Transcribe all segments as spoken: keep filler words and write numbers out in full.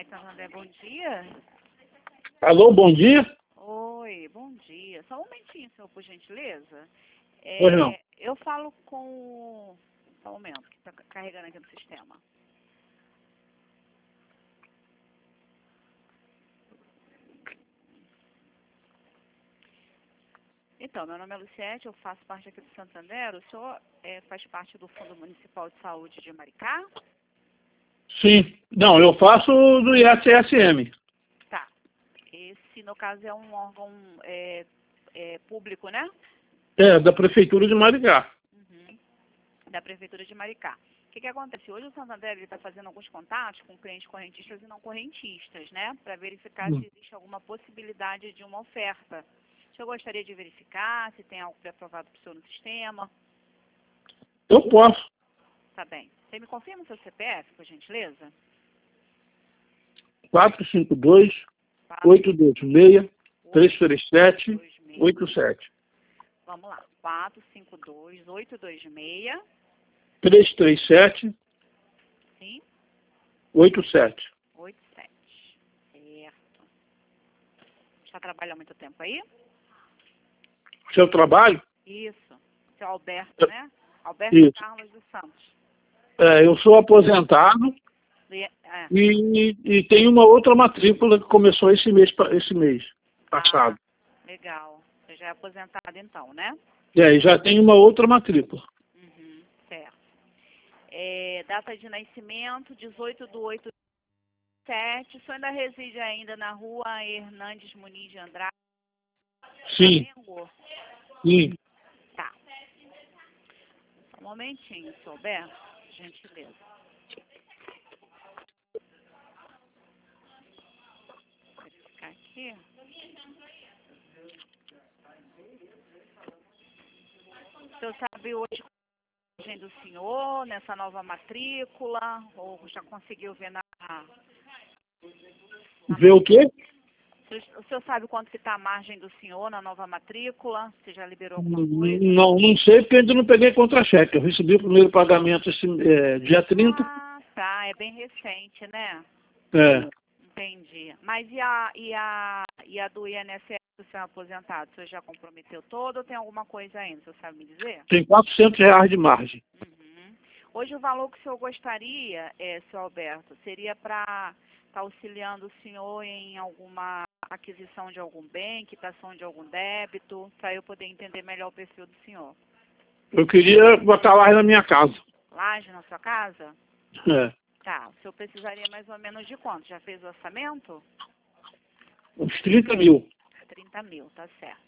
Santander, bom dia. Alô, bom dia? Oi, bom dia. Só um momentinho, senhor, por gentileza. É, Pois não. eu falo com... Só um momento, que está carregando aqui no sistema. Então, meu nome é Luciete, eu faço parte aqui do Santander. O senhor é, faz parte do Fundo Municipal de Saúde de Maricá? Sim. Não, eu faço do I S S M. Tá. Esse, no caso, é um órgão é, é, público, né? É, da Prefeitura de Maricá. Uhum. Da Prefeitura de Maricá. O que, que acontece? Hoje o Santander está fazendo alguns contatos com clientes correntistas e não correntistas, né? Para verificar Hum. se existe alguma possibilidade de uma oferta. O senhor gostaria de verificar se tem algo pré-aprovado para o senhor no sistema? Eu posso. Tá bem. Você me confirma o seu C P F, por gentileza? quatro cinco dois, oito dois seis, três três sete, oito sete. Vamos lá. quatro cinco dois, oito dois seis. três três sete, Sim. oito sete. oito sete. Certo. Já trabalha há muito tempo aí? Seu trabalho? Isso. Seu Alberto, né? Alberto Isso. Carlos dos Santos. É, eu sou aposentado E- é. e, e tenho uma outra matrícula que começou esse mês, pa- esse mês passado. Ah, legal. Você já é aposentado então, né? É, e já tenho uma outra matrícula. Uhum, certo. É, data de nascimento, dezoito de oito de sete. O senhor ainda reside ainda na rua Hernandes Muniz de Andrade, Sim, Flamengo? sim. Tá. Só um momentinho, senhor Alberto. Gentileza. Vou verificar aqui. O senhor sabe hoje a origem do senhor nessa nova matrícula? Ou já conseguiu ver na... Vê o quê? O senhor sabe quanto que está a margem do senhor na nova matrícula? Você já liberou alguma coisa? Não, não sei porque ainda não peguei contra-cheque. Eu recebi o primeiro pagamento esse, é, dia trinta. Ah, tá. É bem recente, né? É, Entendi. Mas e a, e a, e a do I N S S do senhor aposentado? O senhor já comprometeu todo ou tem alguma coisa ainda? O senhor sabe me dizer? tem quatrocentos reais de margem. Uhum. Hoje o valor que o senhor gostaria, é, senhor Alberto, seria para estar auxiliando o senhor em alguma aquisição de algum bem, quitação de algum débito, para eu poder entender melhor o perfil do senhor. Eu queria botar lá na minha casa. Laje na sua casa? É, Tá. O senhor precisaria mais ou menos de quanto? Já fez o orçamento? uns trinta mil. trinta mil, tá certo.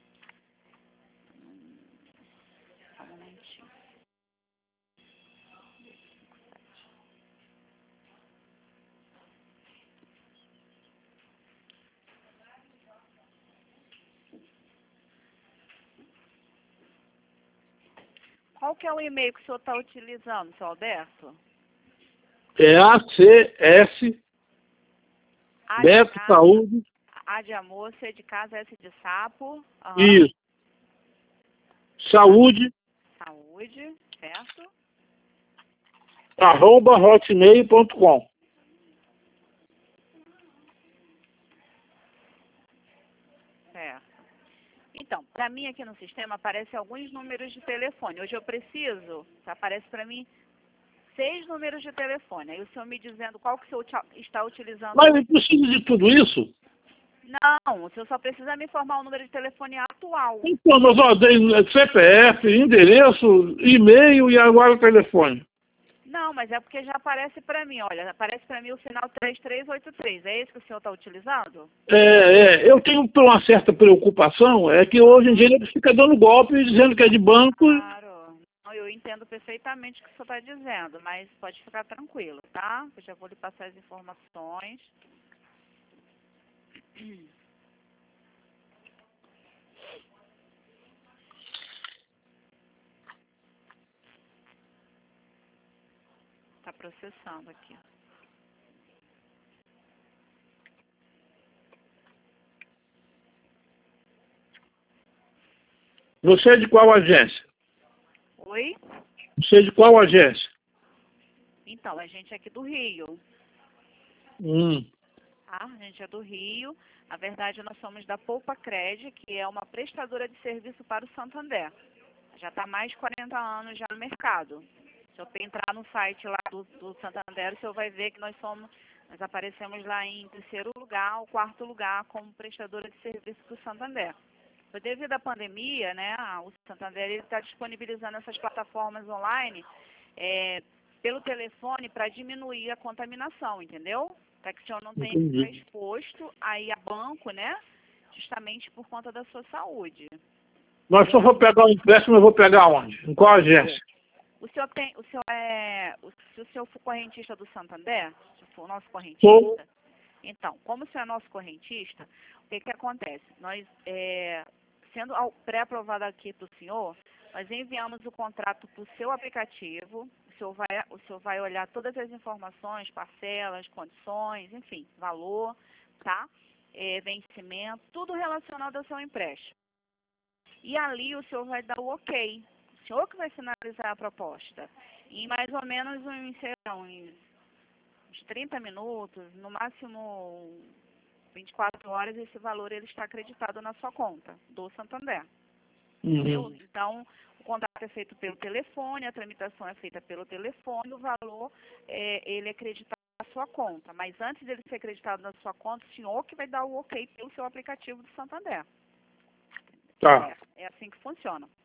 Hum, só um momentinho. Qual que é o e-mail que o senhor está utilizando, senhor Alberto? É A C S, A de, Beto casa, Saúde, A de amor, C de casa, S de sapo. Aham. isso. Saúde, Saúde, certo? arroba hotmail ponto com. Certo. Então, para mim aqui no sistema aparecem alguns números de telefone. Hoje eu preciso, aparece para mim seis números de telefone. Aí o senhor me dizendo qual que o senhor uti- está utilizando. Mas eu preciso de tudo isso? Não, o senhor só precisa me informar o número de telefone atual. Então, mas ó, tem C P F, endereço, e-mail e agora o telefone. Não, mas é porque já aparece para mim, olha, aparece para mim o final três três oito três. É esse que o senhor está utilizando? É, é, eu tenho uma certa preocupação, é que hoje em dia ele fica dando golpe dizendo que é de banco. Claro. Não, eu entendo perfeitamente o que o senhor está dizendo, mas pode ficar tranquilo, tá? Eu já vou lhe passar as informações. Está processando aqui. Você é de qual agência? Oi? Você é de qual agência? Então, a gente é aqui do Rio. Hum. Tá? A gente é do Rio. Na verdade, nós somos da Poupa Cred, que é uma prestadora de serviço para o Santander. Já está há mais de quarenta anos já no mercado. Se eu entrar no site lá do, do Santander, o senhor vai ver que nós somos, nós aparecemos lá em terceiro lugar, ou quarto lugar, como prestadora de serviço do Santander. Devido à pandemia, né, o Santander está disponibilizando essas plataformas online é, pelo telefone para diminuir a contaminação, entendeu? Para que o senhor não tenha que Entendi. ficar exposto aí a banco, né, justamente por conta da sua saúde. Mas se eu for pegar o empréstimo, eu vou pegar onde? Em qual agência? O senhor tem, o senhor é, o, se o senhor for correntista do Santander, se for o nosso correntista, Sou. então, como o senhor é nosso correntista, o que que acontece? Nós, é, sendo pré-aprovado aqui para o senhor, nós enviamos o contrato para o seu aplicativo, o senhor, vai, o senhor vai olhar todas as informações, parcelas, condições, enfim, valor, tá? É, vencimento, tudo relacionado ao seu empréstimo. E ali o senhor vai dar o ok. O senhor que vai finalizar a proposta. Em mais ou menos uns, sei lá, uns, uns trinta minutos, no máximo vinte e quatro horas, esse valor ele está acreditado na sua conta do Santander. Uhum. Então, o contrato é feito pelo telefone, a tramitação é feita pelo telefone, o valor é, ele é acreditado na sua conta. Mas antes dele ser acreditado na sua conta, o senhor que vai dar o ok pelo seu aplicativo do Santander. Tá. É, é assim que funciona.